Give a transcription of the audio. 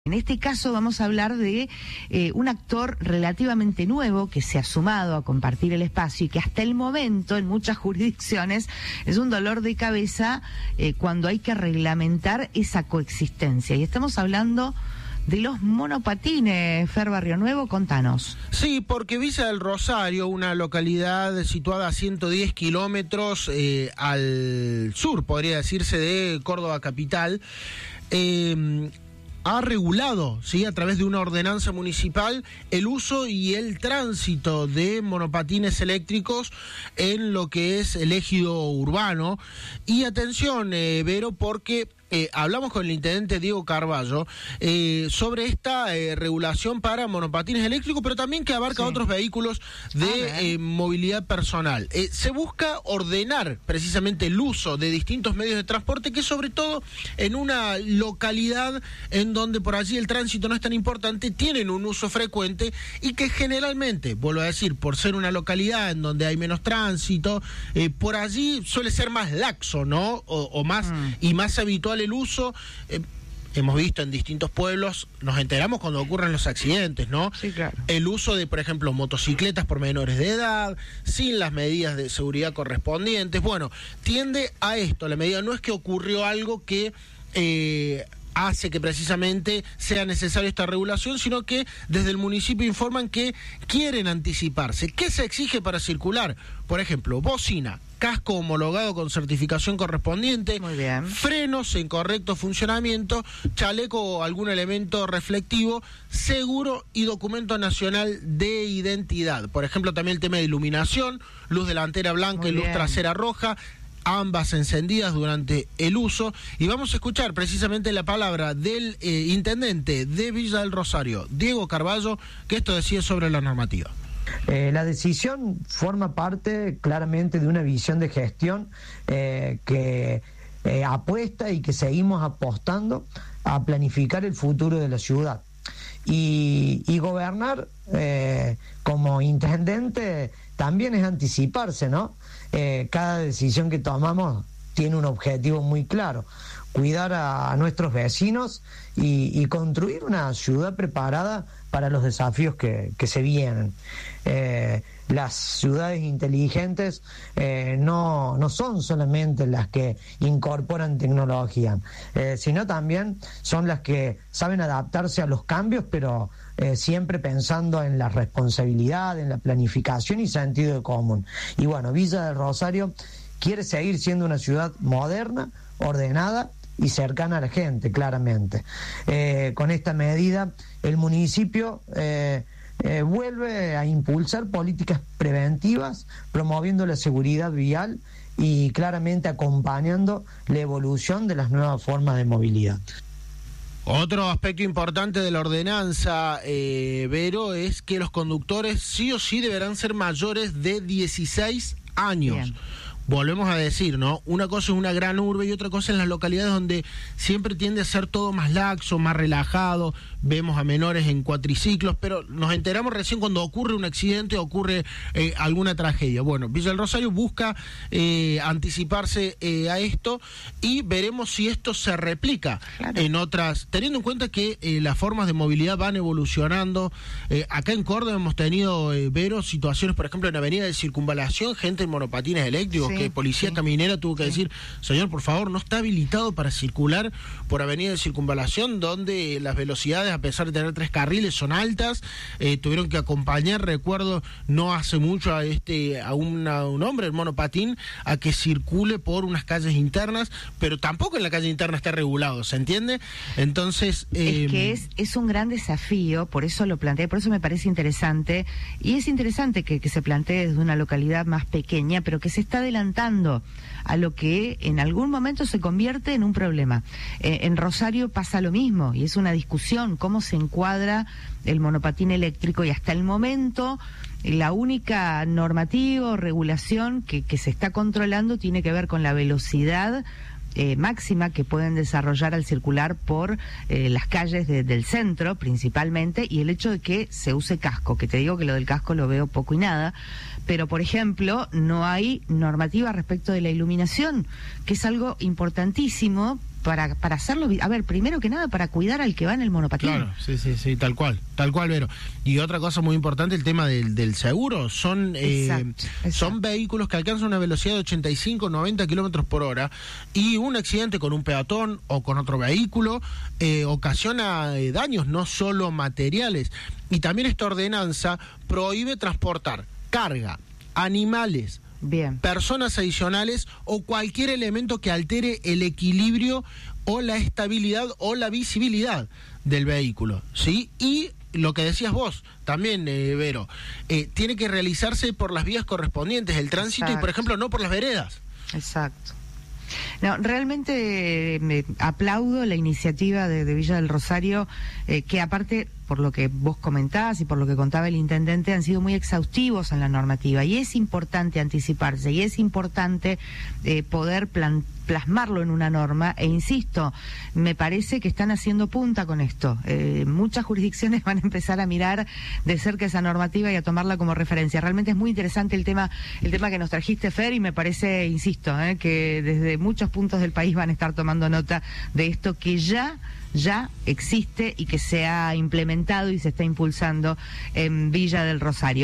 En este caso vamos a hablar de un actor relativamente nuevo que se ha sumado a compartir el espacio y que hasta el momento en muchas jurisdicciones es un dolor de cabeza cuando hay que reglamentar esa coexistencia. Y estamos hablando de los monopatines. Fer Barrio Nuevo, contanos. Sí, porque Villa del Rosario, una localidad situada a 110 kilómetros al sur, podría decirse, de Córdoba capital, ha regulado, ¿sí?, a través de una ordenanza municipal el uso y el tránsito de monopatines eléctricos en lo que es el ejido urbano. Y atención, Vero, porque hablamos con el intendente Diego Carballo sobre esta regulación para monopatines eléctricos, pero también que abarca otros vehículos de movilidad personal. Se busca ordenar precisamente el uso de distintos medios de transporte, que sobre todo en una localidad en donde por allí el tránsito no es tan importante, tienen un uso frecuente y que generalmente, vuelvo a decir, por ser una localidad en donde hay menos tránsito, por allí suele ser más laxo, ¿no? O más y más habitual el uso. Hemos visto en distintos pueblos, nos enteramos cuando ocurren los accidentes, ¿no? Sí, claro. El uso de, por ejemplo, motocicletas por menores de edad, sin las medidas de seguridad correspondientes. Bueno, tiende a esto. La medida no es que ocurrió algo que hace que precisamente sea necesaria esta regulación, sino que desde el municipio informan que quieren anticiparse. ¿Qué se exige para circular? Por ejemplo, bocina, casco homologado con certificación correspondiente, muy bien, frenos en correcto funcionamiento, chaleco o algún elemento reflectivo, seguro y documento nacional de identidad. Por ejemplo, también el tema de iluminación, luz delantera blanca y luz trasera roja, ambas encendidas durante el uso. Y vamos a escuchar precisamente la palabra del intendente de Villa del Rosario, Diego Carballo, que esto decía sobre la normativa. La decisión forma parte claramente de una visión de gestión que apuesta y que seguimos apostando a planificar el futuro de la ciudad. Y gobernar como intendente también es anticiparse, ¿no? Cada decisión que tomamos tiene un objetivo muy claro: cuidar a nuestros vecinos y construir una ciudad preparada para los desafíos que se vienen. Las ciudades inteligentes no son solamente las que incorporan tecnología, sino también son las que saben adaptarse a los cambios, pero siempre pensando en la responsabilidad, en la planificación y sentido común. Y bueno, Villa del Rosario quiere seguir siendo una ciudad moderna, ordenada y cercana a la gente, claramente. Con esta medida, el municipio vuelve a impulsar políticas preventivas, promoviendo la seguridad vial y claramente acompañando la evolución de las nuevas formas de movilidad. Otro aspecto importante de la ordenanza, Vero, es que los conductores sí o sí deberán ser mayores de 16 años. Bien. Volvemos a decir, ¿no? Una cosa es una gran urbe y otra cosa en las localidades donde siempre tiende a ser todo más laxo, más relajado. Vemos a menores en cuatriciclos, pero nos enteramos recién cuando ocurre un accidente o ocurre alguna tragedia. Bueno, Villa del Rosario busca anticiparse a esto y veremos si esto se replica en otras, teniendo en cuenta que las formas de movilidad van evolucionando. Acá en Córdoba hemos tenido, Vero, situaciones, por ejemplo, en Avenida de Circunvalación, gente en monopatines eléctricos, que policía caminera tuvo que decir: señor, por favor, no está habilitado para circular por Avenida de Circunvalación, donde las velocidades, a pesar de tener 3 carriles, son altas. Tuvieron que acompañar, recuerdo, no hace mucho a un hombre en monopatín a que circule por unas calles internas, pero tampoco en la calle interna está regulado, ¿se entiende? Entonces es que es un gran desafío, por eso lo planteé, por eso me parece interesante, y es interesante que se plantee desde una localidad más pequeña, pero que se está adelantando a lo que en algún momento se convierte en un problema. En Rosario pasa lo mismo, y es una discusión cómo se encuadra el monopatín eléctrico, y hasta el momento la única normativa o regulación que se está controlando tiene que ver con la velocidad máxima que pueden desarrollar al circular por las calles del centro principalmente, y el hecho de que se use casco, que te digo que lo del casco lo veo poco y nada, pero por ejemplo no hay normativa respecto de la iluminación, que es algo importantísimo para hacerlo, a ver, primero que nada para cuidar al que va en el monopatín. Claro, sí, tal cual, Vero. Y otra cosa muy importante, el tema del seguro. Son son vehículos que alcanzan una velocidad de 85, 90 kilómetros por hora, y un accidente con un peatón o con otro vehículo ocasiona daños, no solo materiales. Y también esta ordenanza prohíbe transportar carga, animales, personas adicionales o cualquier elemento que altere el equilibrio o la estabilidad o la visibilidad del vehículo, ¿sí? Y lo que decías vos también, Vero, tiene que realizarse por las vías correspondientes, el tránsito. Exacto. Y, por ejemplo, no por las veredas. Exacto. No, realmente me aplaudo la iniciativa de Villa del Rosario, que aparte, por lo que vos comentás y por lo que contaba el intendente, han sido muy exhaustivos en la normativa, y es importante anticiparse, y es importante poder plasmarlo en una norma, e insisto, me parece que están haciendo punta con esto. Muchas jurisdicciones van a empezar a mirar de cerca esa normativa y a tomarla como referencia. Realmente es muy interesante el tema que nos trajiste, Fer, y me parece, insisto, que desde muchos puntos del país van a estar tomando nota de esto que ya existe y que se ha implementado y se está impulsando en Villa del Rosario.